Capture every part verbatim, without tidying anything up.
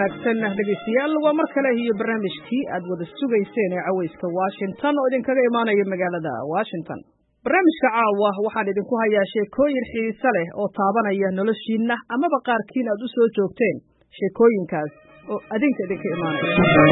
wanaagsan dhegeystayaal waa mar kale iyo barnaamijkii aad wada sugayseen ee cawayska Washington oo idinkaga imaanaya magaalada Washington. Barnaamijka caawa waxaan idinku hayaa sheekooyin xiiso leh oo taabanaya noloshiina amaba qaarkiin aad u soo joogteen sheekooyinkaas oo adinka idinka imaanaya.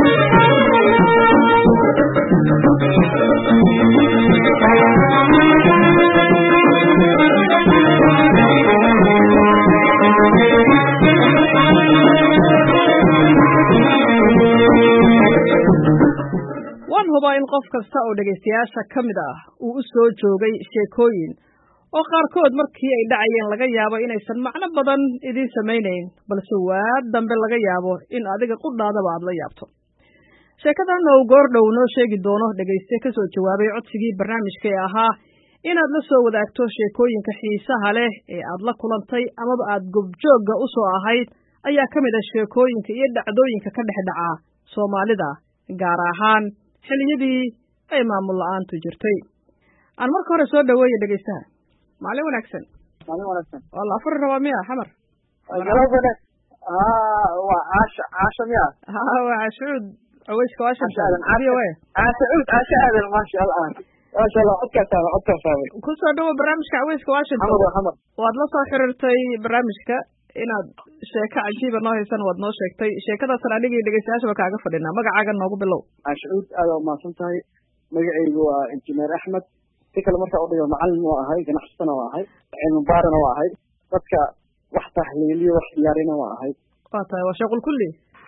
waan hubaa in qof kasta oo dhegaystayaasha ka mid ah uu u soo joogay sheekooyin oo qaarkood markii ay dhacayeen laga yaabo inaysan macno badan idiin samaynayn balse waa dambe laga yaabo in adiga qudhaadaba aad la yaabto. sheekadan oo goordhow noo sheegi doono dhegayste ka soo jawaabay codsigii barnaamijka ee ahaa inaad la soo wadaagto sheekooyinka xiisaha leh ee aad la kulantay amaba aad gobjoogga u soo ahayd ayaa ka mid ah sheekooyinka iyo dhacdooyinka ka dhex dhaca Soomaalida gaar ahaan xilliyadii ay maamul la'aantu jirtay. aan marka hore soo dhaweeyo dhegaystaha. maalin wanaagsan. maalin wanaagsan. والله afar raba miya xamar. galabana ah waa aasha aasha miya. ha waa ashuud awayska Washington. aasha way. ashuud aasha aadal ma sha Allah. ma sha Allah codka taaba codka taaba. ku soo dhawo barnaamijka awayska Washington. xamar xamar. waad la soo xiriirtay barnaamijka inaad sheeko cajiib ah noo haysan waad noo sheegtay sheekadaas anigii dhageystayaasha kaaga fadhinaa magacaaga noogu bilow. ashuud aad u maasan tahay magacaygu waa injineer Axmed tikal marka u dhigo macallin waa ahay ganacsatana waa ahay cilmi baarana waa ahay dadka wax tahliiliyo wax diyaarina waa ahay waa tahay waa shaqul kulli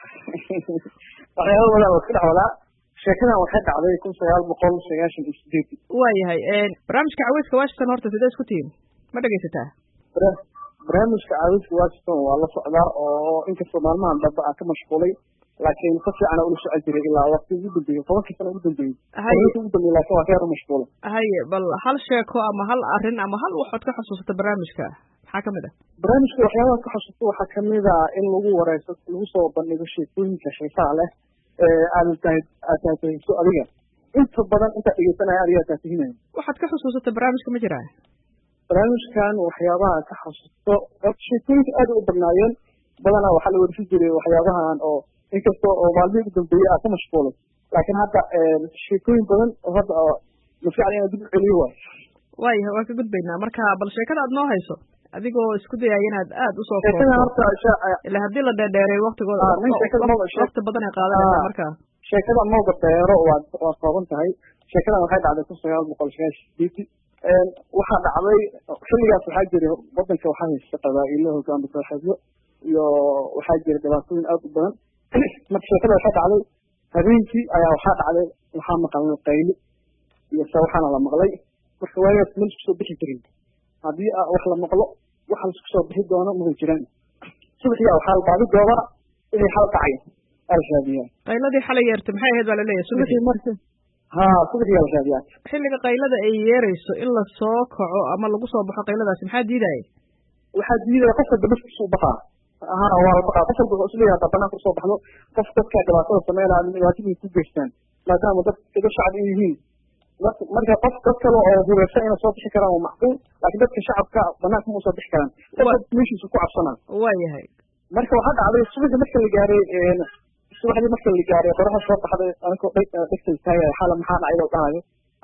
waxyaabo badan oo ka dhacda sheekadan waxay dhacday kun sagaal boqol sagaashan iyo sideed waayahay een barnaamijka cawayska Washington horta sidee isku tihiin ma dhageysataa barnaamijka cawayska Washington waa la socdaa oo inkastoo maalmahan dambe aan ka mashquulay laakiin si fiican ula socon jiray ilaa waqti ugu dambeeyay tobankii sano ugu dambeeyay haye ugu dambeeyay laakiin waa ka yar mashquulay haye bal hal sheeko ama hal arrin ama hal waxaad ka xasuusato barnaamijka maxaa ka mid ah barnaamijka waxyaabaha ka xasuusto waxaa ka mid ah in lagu wareysto lagu soo bandhigo sheekooyinka xiisaha leh ee aad tahay aad tahay adiga inta badan inta dhegeysanaya adiga aad tahay waxaad ka xasuusato barnaamijka ma jiraa barnaamijkan waxyaabaha ka xasuusto sheekooyinka aad u badnaayeen badanaa waxaa la warisi jiray waxyaabahan oo inkastoo oo maalmihii ugu dambeeyay aad ka mashquulay laakiin hadda sheekooyin badan oo hadda mafiican inaan dib u celiyo waay waayahay waa ka gudbaynaa marka bal sheekada aad noo hayso adigoo isku dayaya inaad aad usoo sheekada horta ila haddii la dheerdheereey waqtigooda waqti badan ay qaadanaysaa marka sheekada mooga dheero waa waa kooban tahay sheekadan waxay dhacday kun sagaal boqol sagaashan sideed waxaa dhacday xilligaas waxaa jiray wadanka waxaa haysta qabaa'ilo hogaanka kooxeedyo iyo waxaa jira dhibaatooyin aad u badan marka sheekada waxaa dhacday habeenkii ayaa waxaa dhacday waxaa maqalnay qayli iyo se waxaana la maqlay marka waagaas meel isku soo bixi jirin haddii wax la maqlo waxa laisku soo bixi doono ma jiraan subaxii waxaa la baadi doobaa inay xal dhacay alshaabiyaa qayladii xalay yeertay maxay ahayd baa la leeyahay subaxii marka haa subaxii alshaabiyaa xilliga qaylada ay yeerayso in la soo kaco ama lagu soo baxo qayladaasi maxaa diidaya waxaa diidaya qofka dabashkiisa u baqaa ها waa baqaa qof walba isla yahay banaan ku soo baxdo qof dadka dhibaatada sameeynaa dhibaatooyin ku geystaan maadaama dad iga shacab yihiin marka qof dad kale oo hubeysan inay soo bixi karaan waa macquul laakiin dadka shacabka banaanka ma soo bixi karaan dad meeshiisa ku cabsanaa waayahay marka waxaa dhacday subaxdii marka la gaaray subaxdii marka la gaaray qoraxda soo baxday anigoo dhegta istaagay xala maxaa dhacay oo dhahayo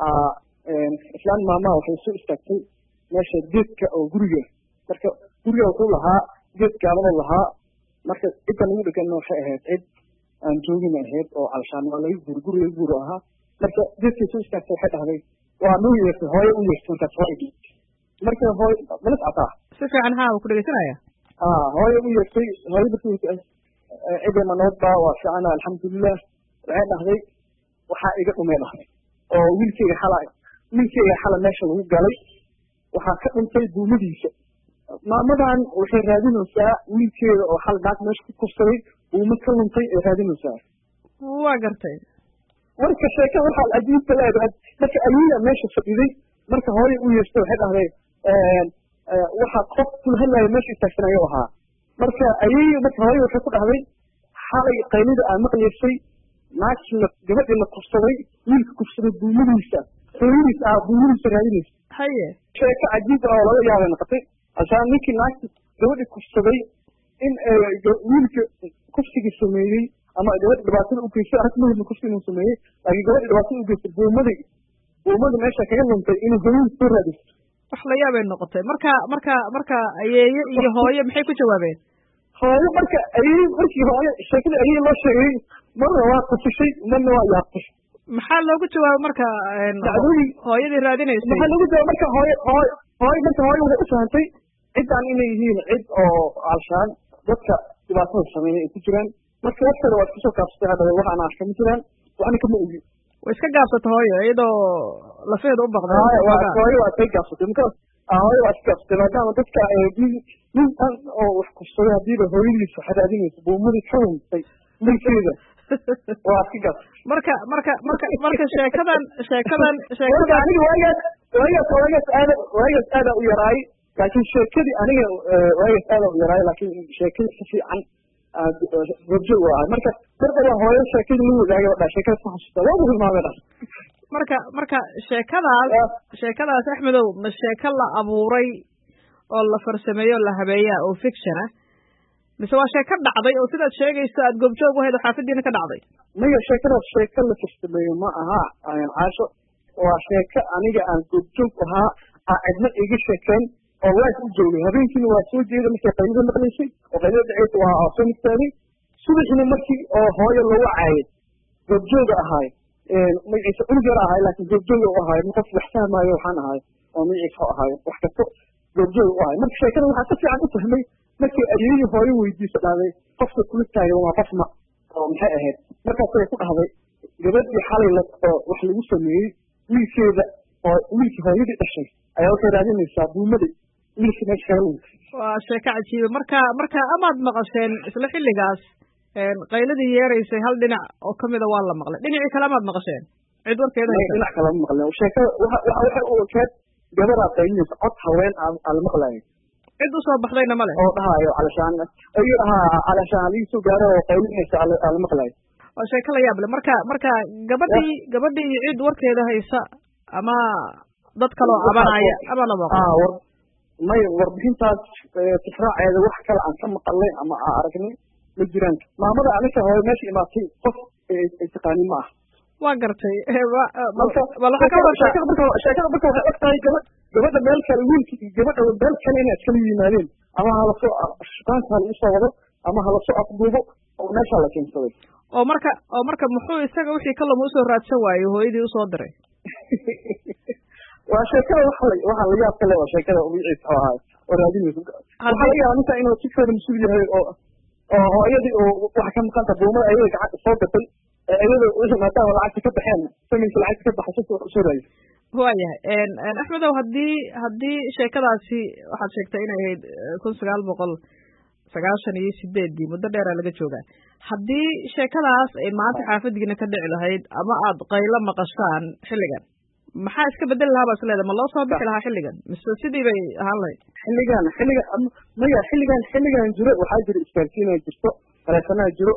islaan maamaha waxay soo istaagtay meesha geedka oo guriga marka guriga wuxuu lahaa geed gaalada lahaa marka cidda lagu dhegana waxay ahayd cid aan joogin ahayd oo alshaan waa laga guuri guri laga guuri ahaa marka geedkii soo istaagtay waxay dhahday waa noo yeertay hooyo u yeertay markaas waa igi marka hooyo malis cataa si fiican haa ku dhegeysanaya aa hooyo u yeertay hooyo markii cidda manoodba waa fiican alxamdulilah waxay dhahday waxaa iga dhumay dhahday oo wiilkeyga xala wiilkeyga xala meesha lagu galay waxaa ka dhuntay duumadiisa maamadan waxay raadinaysaa wiilkeeda oo hal naag meesha ku kursaday uuma ka luntay ay raadinaysaa waa gartay marka sheekada waxaa cajiibta leedahay marka ayaya meesha fadhiday marka hooyo u yeestay waxay dhahday waxaa qof kula hadlaya meesha istaagsanaya ahaa marka ayaya marka hooyo waxay ku dhahday xalay qaylida aa maqlaysay naagtii la gabadhii la kursaday wiilka kursaday duumadiisa hooyadiisa ah duumadiisa raadinaysa haye sheeko cajiib ah oo laga yaabay noqotay عشان نيكي ناك gabadhii kufsaday in wiilka kufsigii sameeyey ama gabadha dhibaatada u geystay arag muhimma kufsi inuu sameeyey laakiin gabadha dhibaatada u geystay buumadii buumada meesha kaga luntay inuu hooyadii soo raadisto wax la yaabay noqotay marka marka marka ayeeye iyo hooye maxay ku jawaabeen hooyo marka ayey markii hooyo sheekada ayey loo sheegay marna waa qufishay marna waa yaabtay maxaa loogu jawaabay marka hooyadii raadinaysay maxaa loogu jawaabay marka hooyo hooyo hooyo marka hooyo waxay u fahantay ciddaan inay yihiin cid oo alshaan dadka dhibaatada sameeyay ay ku jiraan marka waqtiga waa kasoo kaabsatay hadda waxaan arkaa ma jiraan waxna kama ogi way iska gaabsatay hooyo iyadoo lafeeda u baqday hooyo waa iska gaabsatay marka hooyo waa iska gaabsatay maadaama dadka ninkan oo wax kufsaday hadiiba hooyadiisa waxay raadinaysa buumadii ka luntay ninkeeda waa iska gaabsatay marka marka marka marka sheekadan sheekadan sheekadan aniga waagaas waagaas waagaas aada waagaas aada u yaraay laakiin sheekadii aniga waagaas aada u yaraay laakiin sheekadii si fiican goobjoog waa marka marka waa hooyo sheekadii la wadaagay waa sheekada ku xasuusta waa muhiim ah marka marka sheekadaas sheekadaas Axmedow ma sheeko la abuuray oo la farsameeyo la habeeyaa oo fiction ah mise waa sheeko dhacday oo sidaad sheegayso aad goobjoog u haydo xaafadiina ka dhacday maya sheekadaas sheeko la farsameeyo ma aha ayaan caasho waa sheeko aniga aan goobjoog ahaa aa cidna iga sheekayn oo life u joogay habeenkiina waa soo jeeda markay qaylada maqlaysay oo qaylada dhaceysa waa soo istaagay subaxina markii oo hooyo lagu caayay goobjooga ahaay magaciisa cunug yar ahaay laakiin goobjooga u ahaay qof wax fahmaayo waxaan ahaay oo magaciisa ahaay wax kasto goobjooga u ahaay marka sheekada waxaa si fiican u fahmay markii ayeeyii hooyo weydiisa dhahday qofka kula taagan waa qof ma oo maxay ahayd markaasay ku dhahday gabadhii xalay oo wax lagu sameeyey wiilkeeda oo wiilkii hooyadii dhashay ayaa waxay raadinaysaa buumadii wiilkii meesha kaga luntay waa sheeko cajiiba marka marka amaad maqasheen isla xilligaas qayladii yeeraysay hal dhinac oo kamida waa la maqlay dhinacii kale amaad maqasheen cid warkeeda dhinac kale ma maqleen sheekada waxa waxay u ekeed gabadaa qaylinaysa cod haween aan la maqlayo cid usoo baxdayna male oo dhahaayo calashaan ayuu dhahaa calashaan halii soo gaaro oo qaylinaysa aan la maqlayo waa sheeko la yaab leh marka marka gabadhii gabadhii iyo cid warkeeda haysa ama dad kaloo cabanaya ama la maqlo may warbixintaas tixraaceeda wax kale aan ka maqalnay ama aan aragnay ma jiraan maamada aniga hooyo meesha imaatay qof ay taqaanin ma aha waa gartay sheekada marka waxay og tahay gabadh gabadha meel kale wiilka iyo gabadha meel kale inay iskala yimaadeen ama halasoo shutaanka halagu soo wado ama halasoo afduubo oo meesha la keensaday oo marka oo marka muxuu isaga wixii kalama usoo raadsan waayo hooyadii usoo diray waa sheekada waxa la waxa la yaab kale waa sheekada magaciisa oo ahay oo raadinaysa waxaa laga yaabaa ninka inuu si kale mas-uul yahay oo oo hooyadii oo waxa ka maqanta buumada ayada gacanta soo gatay ayada wixii maadaama lacagta ka baxeen saminka lacagta ka baxay si usoo raadiyay waayahay Axmedow haddii haddii sheekadaasi waxaad sheegtay inay ahayd kun sagaal boqol sagaashan iyo sideedii muddo dheeraa laga joogaa haddii sheekadaas ay maanta xaafadiina ka dhici lahayd ama aad qaylo maqashaan xilligan maxaa iska bedeli lahaa baa isleedahay ma loo soo bixi lahaa xilligan mise sidii bay ahaan lahayd xilligan xilligan maya xilligan xilligan jiro waxaa jira isgaarsiinaa jirto taleefanaa jiro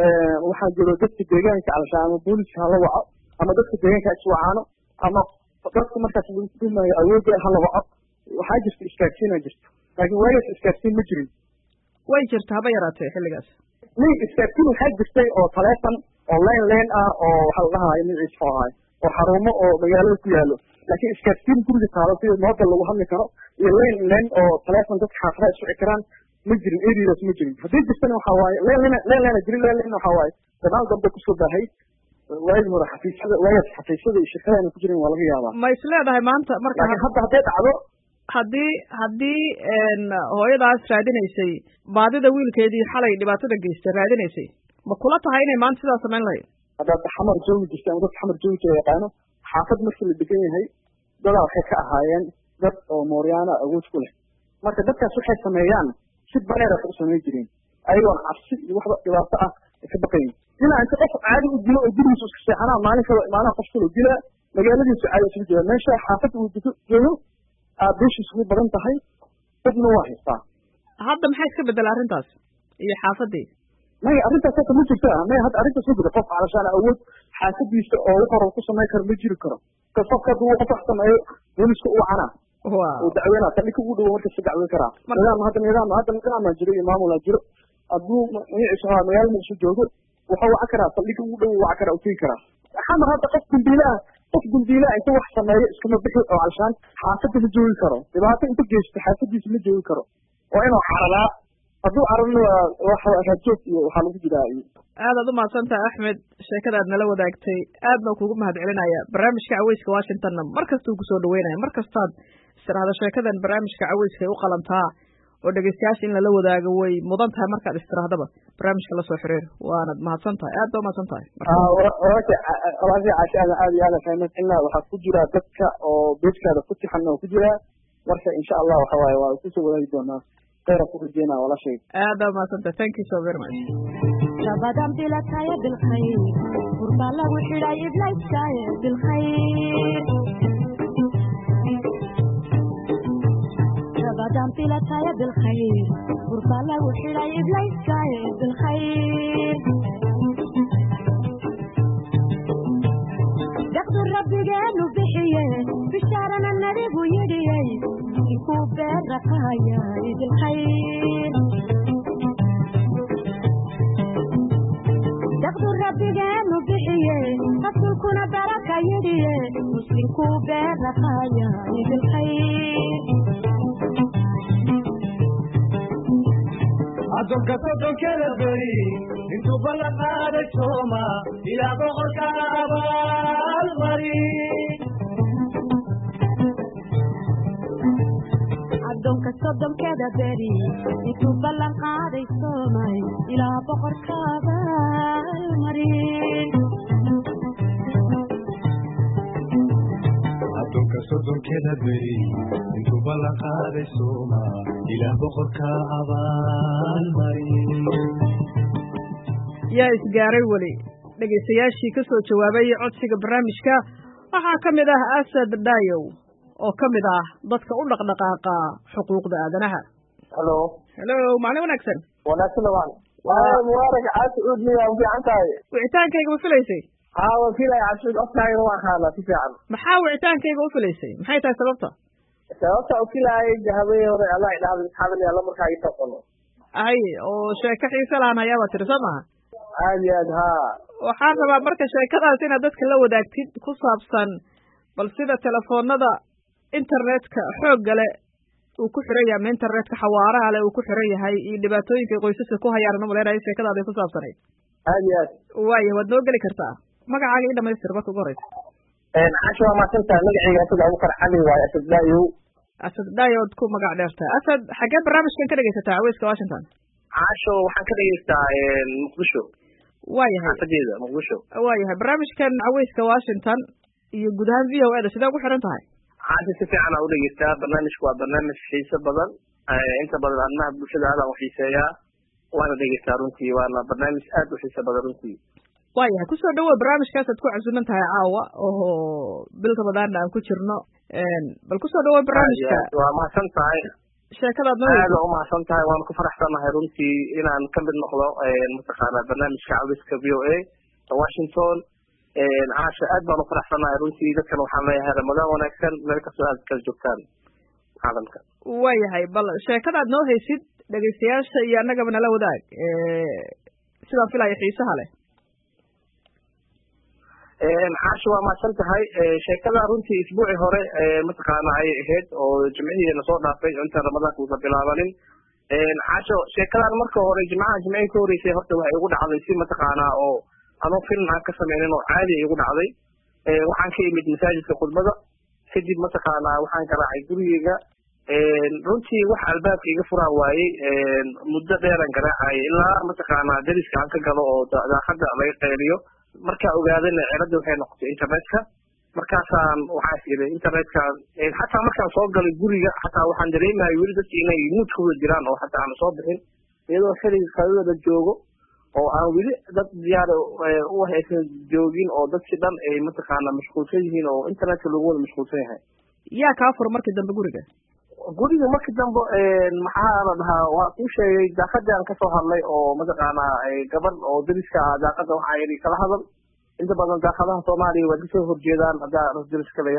waxaa jiro dadka deegaanka calashaan ama booliska hala waco ama dadka deegaanka iswacaano ama dadka markaas lagu dumayo awoodda hala waco waxaa jirta isgaarsiinaa jirto laakiin waagaas isgaarsiin ma jirin way jirta haba yaraatee xilligaas may isgaarsiin waxaa jirtay oo taleefon oo leen leen ah oo waxa la dhahayo magaciisa oo ahay oo xarumo oo magaalada ku yaalo laakiin isgaarsiin guriga taalo sida moobel lagu hadli karo iyo leen leen oo taleefon dadka xaafadaha iswici karaan ma jirin eriadaas ma jirin haddii jirtana waxaa waaye leen leen leen leena jirin leen leen waxaa waaye gadaal dambe kusoo baahay waagi hore xafiisyada waagaas xafiisyada iyo shirkadana ku jirin waa laga yaabaa ma is leedahay maanta marka laakiin hadda hadday dhacdo haddii haddii hooyadaas raadinaysay baadida wiilkeedii xalay dhibaatada geystay raadinaysay ma kula tahay inay maanta sidaa samayn lahayd haddaad xamar joogi jirta ama dadka xamar joogi jira yaqaano xaafad markii la degan yahay dadaa waxay ka ahaayeen dad oo mooryaana awood ku leh marka dadkaas waxay sameeyaan si bareer waxay u samayn jireen ayagoon cabsi iyo waxba dhibaato ah ka baqayn ilaa inta qof caadi u dilo oo gurigiisa iska seexanaa maalin kale imaanaha qof kale dilaa magaaladiisu caadi isugu jira meesha xaafadda uu joogo aad beeshiis ugu badan tahay dadna waa haystaa hadda maxaa iska bedela arrintaas iyo xaafadii maya arrintaas hadda ma jirta maya hadda arrintaas ma jirta qof calashaan awood xaafadiisa oo wax hore ku samayn karo ma jiri karo kas qofka hadduu qof wax sameeyo booliska uu canaa uu dacweynaa saldhig ugu dhow marka si dacweyn karaa nidaam hadda nidaam hadda nidaam jiro iyo maamul jiro hadduu magaciisa waa magaalo muqdisho joogo wuxuu waca karaa saldhig ugu dhow waca karaa u tegi karaa xamar hadda qof dambiilaha qof dambiilaha inta wax sameeyo iskama bixi oo alshaan xaafadda ma joogi karo dhibaato inta geysto xaafadiisa ma joogi karo waa inuu cararaa hadduu cararna waa rajoog iyo waxaa lagu jiraa iyo aadaad u mahadsantahay axmed sheekadaad nala wadaagtay aad baan kuugu mahad celinaya barnaamijka caweyska washingtonna mar kastuu kusoo dhaweynaya mar kastaad istiraahdo sheekadan barnaamijka caweyska ay u qalantaa oo dhegeystayaasha in lala wadaago way mudan tahay markaad istirahdaba barnaamijka lasoo xiriir waanad mahadsan tahay aad baa umahadsan tahay walaashay caashaada aad iyo aada fahmad ilaa waxaa ku jira dadka oo beedkaada ku tixan oo ku jira marka insha allah waxa waaye waa kusoo wadaagi doonaa khayra ku rajeynaa walaashay aad baa umahadsan tahay thank you so very much شبادم بلاتايا بالخير قربالا وحراي بلايتايا بالخير شبادم بلاتايا بالخير قربالا وحراي بلايتايا بالخير دقدر ربي قالوا بحيه بشارنا النبي ويديه يكوب الرقايا بالخير دقدر ربي قالوا بحيه قصلكنا بركة يديه مسلمكو بالرقايا بالخير أدوك صدق البري انتو بلغنا رجوما إلى بغرك المريض أدوك صدق البري انتو بلغنا رجوما إلى بغرك المريض أدوك صدق البري انتو بلغنا رجوما إلى بغرك yaa isgaaray weli dhegaystayaashii ka soo jawaabay codsiga barnaamijka waxaa ka mid ah asad dayow oo ka mid ah dadka u dhaqdhaqaaqa xuquuqda aadanaha halo helo maalin wanaagsan wanaagsan waan waa mubarak caasi uudniya u fiican tahay wicitaankayga ma filaysay haa waan filaya cabsi qofkaaga waan haala si fiican maxaa wicitaankayga u filaysay maxay tahay sababta sababta u filaayay jahabay hore allah idhaahdo isxaadan alla markaa ii taqono ay oo sheeko xiise lahan hayaabaa tiri soo maha aad iyo aad haa waxaan rabaa marka sheekadaas inaad dadka la wadaagtid ku saabsan bal sida telefoonada internetka xoogga leh uu ku xiran yahay ama internetka xawaaraha leh uu ku xiran yahay iyo dhibaatooyinka qoysaska ku hayaan umaleynaya sheekadaada ku saabsanayd aad iyo aad waaya waad noo geli kartaa magacaaga ii dhamaystir marka ugu horeysa casho waa mahadsantahay magacayga asad abukar cali waaye asad daayow asad daayood ku magac dheertaa asad xaggee barnaamijkan ka dhegaysataa caweyska washington casho waxaan ka dhegaystaa muqdisho waayahay xaafadeeda muqdisho waayahay barnaamijkan caweyska washington iyo guud ahaan v o e da sidee ugu xiran tahay casho si fiican aa udhegeystaa barnaamijku waa barnaamij xiiso badan inta badan arrimaha bulshada aadaan uxiiseeyaa waana dhegeystaa runtii waana barnaamij aad u xiiso badan runtii waayahay kusoo dhawow barnaamijkaasaad ku casuuman tahay caawa oo bil ramadaanna aan ku jirno bal kusoo dhawow barnaamijka waa mahadsan tahay sheekadaad noo aad u mahadsan tahay waan ku faraxsanahay runtii inaan ka mid noqdo mataqaana barnaamijka cawiska v o a washington caasha aad baan u faraxsanahay runtii dadkan waxaan leeyahay ramadaan wanaagsan meel kastoo aad kala joogtaan caalamka waayahay bal sheekadaad noo haysid dhegaystayaasha iyo annagaba nala wadaag sidaan filaya xiisaha leh caasha waa mahadsan tahay sheekada runtii isbuucii hore mataqaana ayay ahayd oo jimcihiina soo dhaafay intaan ramadaanka uusan bilaabanin caasho sheekadan marka hore jimcaha jimcihii ka horeysay horta waxay igu dhacday si mataqaanaa oo anuu film aan ka sameynin oo caadi ay igu dhacday waxaan ka imid masaajidka khudbada kadib mataqaanaa waxaan garaacay gurigeyga runtii wax albaabka iga furaa waayey muddo dheeran garaacayay ilaa mataqaanaa dariska aan ka galo oo daaqada laga qayliyo markaa ogaadana ciladii waxay noqotay internetka markaasaan waxaas iri internetka xataa markaan soo galay guriga xataa waxaan dareemahay weli dadki inay muud ku wada jiraan oo xataa aan soo bixin iyadoo xiliga qadadooda joogo oo aan weli dad diyaar u haysan joogin oo dadki dhan ay mataqaana mashquulsan yihiin oo internetka lagu wada mashquulsan yahay yaa kaa fura markii dambe guriga guriga markii dambe maxaa la dhahaa waa kuu sheegay daaqadii aan kasoo hadlay oo mataqaana gabadh oo dariska ah daaqada waxaa yidhi kala hadal inta badan daaqadaha soomaaliya waa kasoo horjeedaan haddaa dariska leeyahay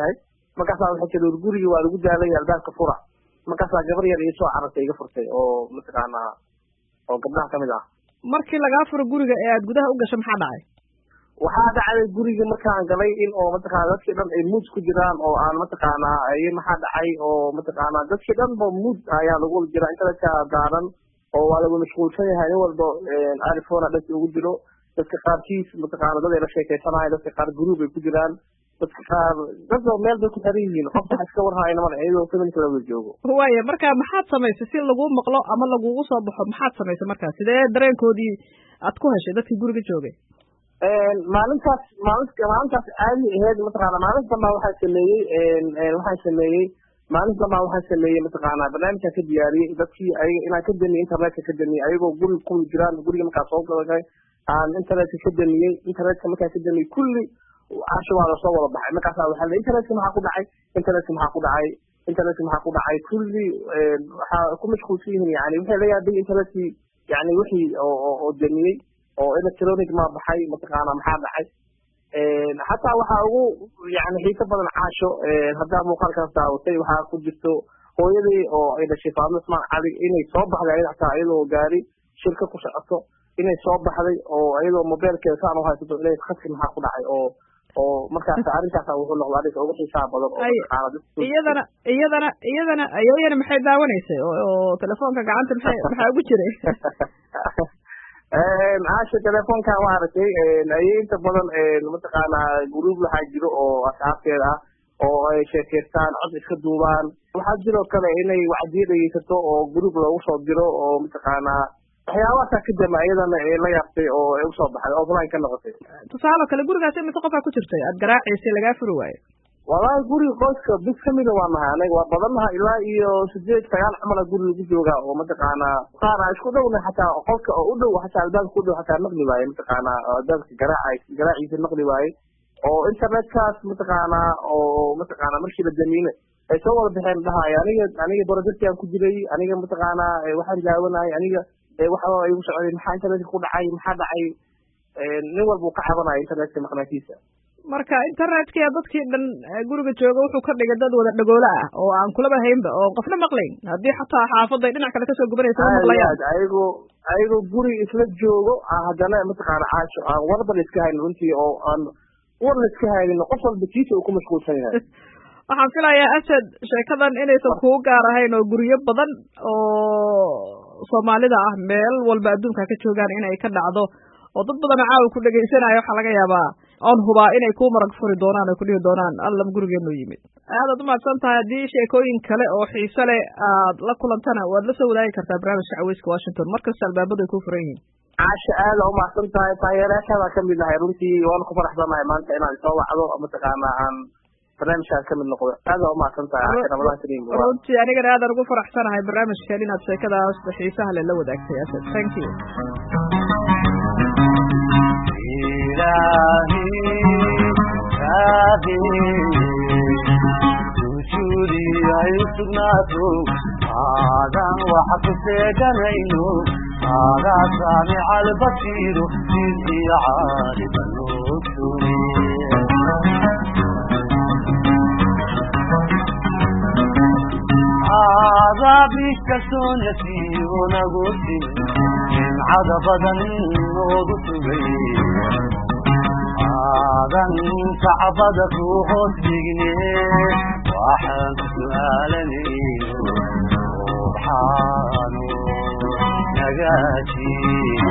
markaasaa waxay tiri gurigii waa lagu daalay albaabka fura markaasaa gabar yar ii soo carartay iga furtay oo mataqaanaa oo gabdhaha kamid ah markii lagaa furo guriga ee aad gudaha u gasho maxaa dhacay waxaa dhacday guriga markaan galay in oo mataqaana dadkii dhan ay muud ku jiraan oo aan mataqaanaa ay maxaa dhacay oo mataqaanaa dadkii dhan ba muud ayaa lagu jiraa internetka daaran oo waa lagu mashquulsan yahay nin walba iphone dhanka ugu jiro dadka qaarkiis mataqaana dad ay la sheekeysanayo dadka qaar group ay ku jiraan dadka qaar dadba meel bay ku xiran yihiin qof waxa iska warhaayna mana iyadoo familka laga joogo waaya marka maxaad samaysay si lagu maqlo ama lagugu soo baxo maxaad samaysay markaa sidee dareenkoodii aad ku heshay dadkii guriga joogay maalintaas maalinta maalintaas caadi ahayd mataqaana maalinta dambaa waxaa sameeyey waxaan sameeyey maalinta dambaa waxaan sameeyey mataqaana barnaamijkaan ka diyaariyey dadkii ayaga inaan ka damiyey internetka ka damiyey ayagoo guriga ku jiraan guriga markaa soo galay aan internetka ka damiyey internetka markaa ka damiyey kulli casho waa lasoo wada baxay markaasaa waxaa la internetka maxaa ku dhacay internetka maxaa ku dhacay internetka maxaa ku dhacay kulli waxaa ku mashquulsan yihiin yani waxay la yaabay internetkii yani wixii oo oo damiyey oo electronic ma baxay mataqaana maxaa dhacay xataa waxaa ugu yani xiiso badan caasho haddaa muuqaalkaas daawatay waxaa ku jirto hooyadii oo ay dhashay faadmo ismaan cali inay soo baxday ayada xataa iyadoo gaari shirka ku socoto inay soo baxday oo iyadoo mobeelkeeda saan u haysato inay khadki maxaa ku dhacay oo oo markaas arrintaas wuxuu noqday arrinka ugu xiisaha badan oo iyadana iyadana iyadana iyadana maxay daawanaysay oo telefoonka gacanta maxay maxaa ugu jiray caasha telefoonka waa aragtay ayay inta badan mataqaanaa group waxaa jiro oo asxaabteeda ah oo ay sheekeystaan cod iska duubaan waxaa jiroo kale inay wacdiyo dhegeysato oo group loogu soo diro oo mataqaanaa waxyaabahaasa ka dama iyadana la yaabtay oo ay usoo baxday offline ka noqotay tusaale kale gurigaas imisa qofaa ku jirtay aad garaaciisay lagaa furi waayo walahi guriga qoyska bis kamida waa nahay anaga waa badannaha ilaa iyo sideed sagaal camala guri lagu joogaa oo mataqaanaa qaar a isku dhowna xataa qolka oo u dhow xataa albaabka u dhow xataa naqli waaye mataqaanaa albaabka garaaca garaaciisa naqli waaye oo internetkaas mataqaanaa oo mataqaanaa markii la damiine ay soo wada baxeen dhahaay aniga aniga projectiaan ku jiray aniga mataqaanaa waxaan daawanayay aniga waxa igu socday maxaa internetka ku dhacay maxaa dhacay nin walba uu ka cabanaya internetka maqnaantiisa marka internetka dadkii dhan guriga jooga wuxuu ka dhigay dad wada dhagoola ah oo aan kulaba haynba oo qofna maqlayn haddii xataa xaafaday dhinac kale kasoo gubanaysa ma maqlayaan ayagoo ayagoo guri isla joogo haddana mataqaana caasho aan warba la iska haynin runtii oo aan war la iska haynin qof walba kiisa uu ku mashquulsan yahay waxaan filayaa asad sheekadan inaysan kugu gaar ahayn oo guryo badan oo soomaalida ah meel walba adduunka ka joogaan inay ka dhacdo oo dad badan caawa ku dhagaysanayo waxaa laga yaabaa oon hubaa inay ku marag furi doonaan ay ku dhihi doonaan allam gurigeenu yimid aadaad umahadsan tahay haddii sheekooyin kale oo xiise leh aad la kulantana waad la soo wadaagi kartaa barnaamijka caweyska washington markasta albaabadu ay ku furan yihiin caasha aada umahadsan tahay taageerayaashaada kamid nahay runtii waana ku faraxsanahay maanta inaad soo wacdo mataqaana aan barnaamijkaas kamid noqdo aada umahadsan tahay ramadan kariim runtii anigana aadaan ugu faraxsanahay barnaamijkan inaad sheekadaas xiisaha le la wadaagtay asad thank you sujuudi ay sugnaato aadan waxa ku seeganayno aadaa saamica albasiiro sidii caaliba loo sugay aadaa bikastoo nasiibo nagu timi nimcada badan noogu sugay aadan kacbada ku hoos dhigne waxaan ku su'aalanayno subxaanu nagaaji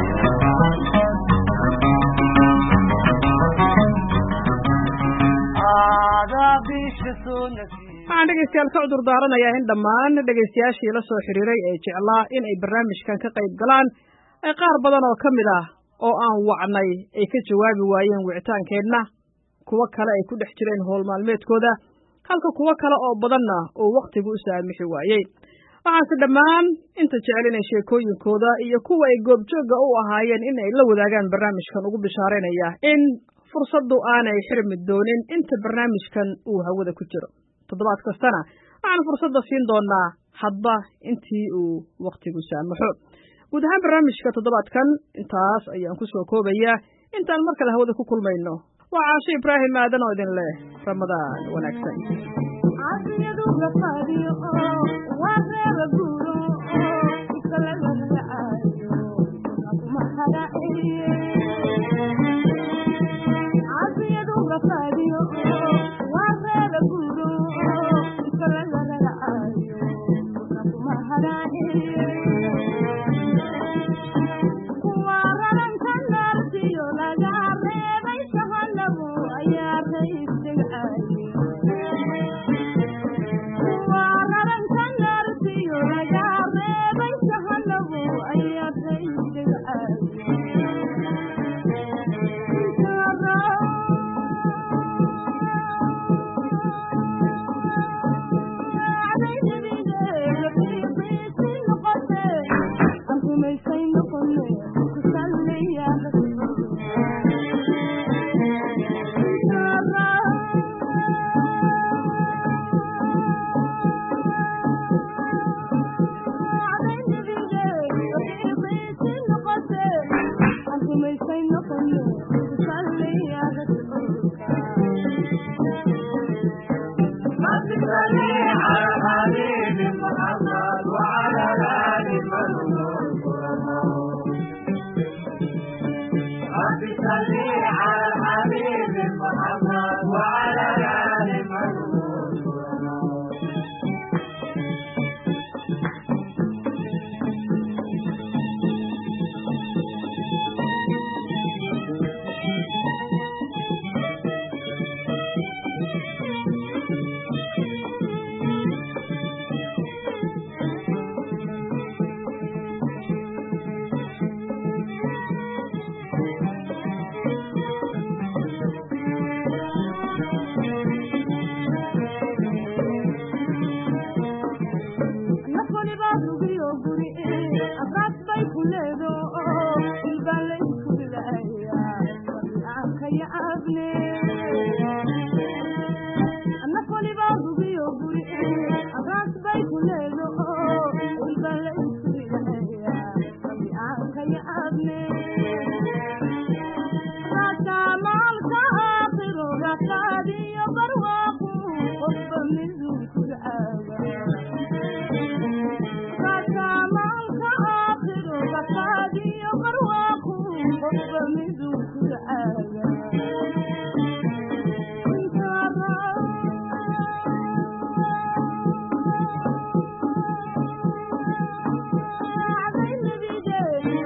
aadaa bikastoo nasiibo waxaan dhegeystayaal ka cudur daaranayaa in dhammaan dhegeystayaashii la soo xiriiray ee jeclaa in ay barnaamijkan ka qayb galaan ay qaar badan oo ka mid ah oo aan wacnay ay ka jawaabi waayeen wicitaankeenna kuwo kale ay ku dhex jireen howl maalmeedkooda halka kuwo kale oo badanna uu wakhtigu u saamixi waayey waxaase dhammaan inta jecel inay sheekooyinkooda iyo kuwa ay goobjoogga u ahaayeen in ay la wadaagaan barnaamijkan ugu bishaaraynaya in fursaddu aanay xirmi doonin inta barnaamijkan uu hawada ku jiro toddobaad kastana waxaan fursadda siin doonaa hadba intii uu wakhtigu saamaxo guud ahaan barnaamijka toddobaadkan intaas ayaan ku soo koobayaa intaan mar kale hawada ku kulmayno waa caasho ibraahim aadan oo idin leh ramadaan wanaagsan.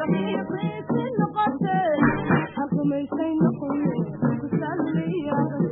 I'm